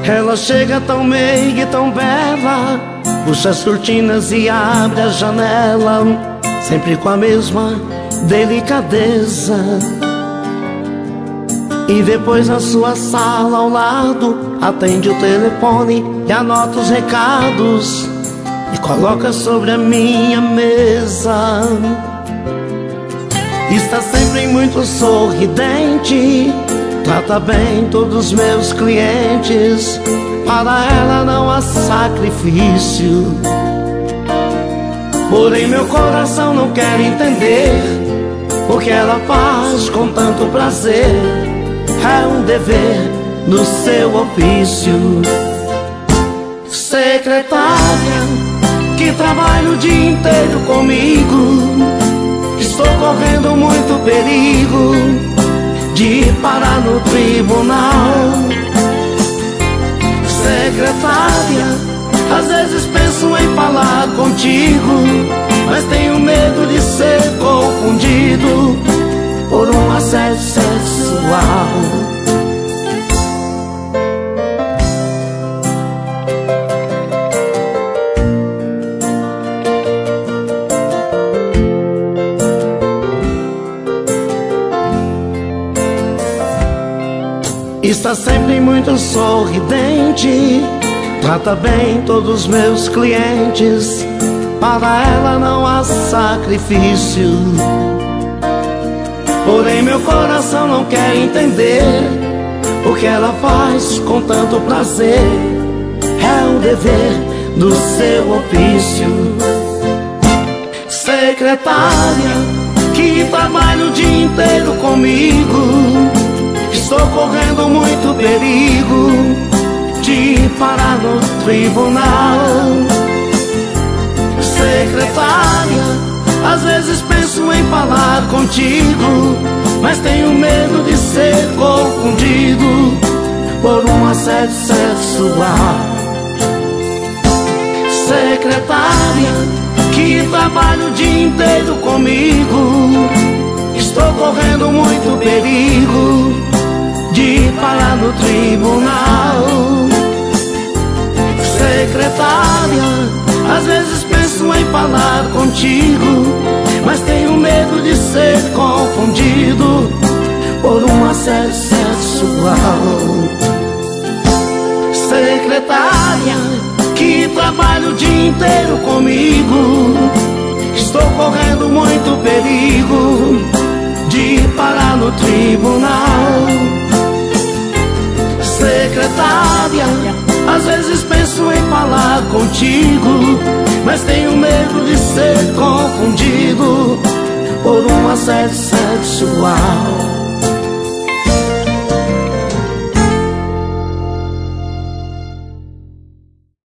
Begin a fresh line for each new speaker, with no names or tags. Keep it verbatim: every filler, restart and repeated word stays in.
Ela chega tão meiga e tão bela, puxa as cortinas e abre a janela, sempre com a mesma delicadeza. E depois na sua sala ao lado, atende o telefone e anota os recados e coloca sobre a minha mesa. Está sempre muito sorridente, trata bem todos os meus clientes. Para ela não há sacrifício, porém meu coração não quer entender o que ela faz com tanto prazer. É um dever no seu ofício. Secretária, que trabalha o dia inteiro comigo, estou correndo muito perigo de parar no tribunal. Secretária, às vezes penso em falar contigo, mas tenho medo de ser confundido por um assédio sexual. Está sempre muito sorridente, trata bem todos os meus clientes. Para ela não há sacrifício, porém meu coração não quer entender o que ela faz com tanto prazer. É um dever do seu ofício. Secretária, que trabalha o dia inteiro comigo, estou correndo muito perigo de parar no tribunal. Secretária, às vezes penso em falar contigo, mas tenho medo de ser confundido por um assédio sexual. Secretária, que trabalha o dia inteiro comigo, estou correndo muito perigo de parar no tribunal. Secretária, às vezes penso em falar contigo, mas tenho medo de ser confundido por um assédio sexual. Secretária, que trabalha o dia inteiro comigo, estou correndo muito perigo de parar no tribunal. Secretária, às vezes penso em falar contigo, mas tenho medo de ser confundido por um assédio sexual.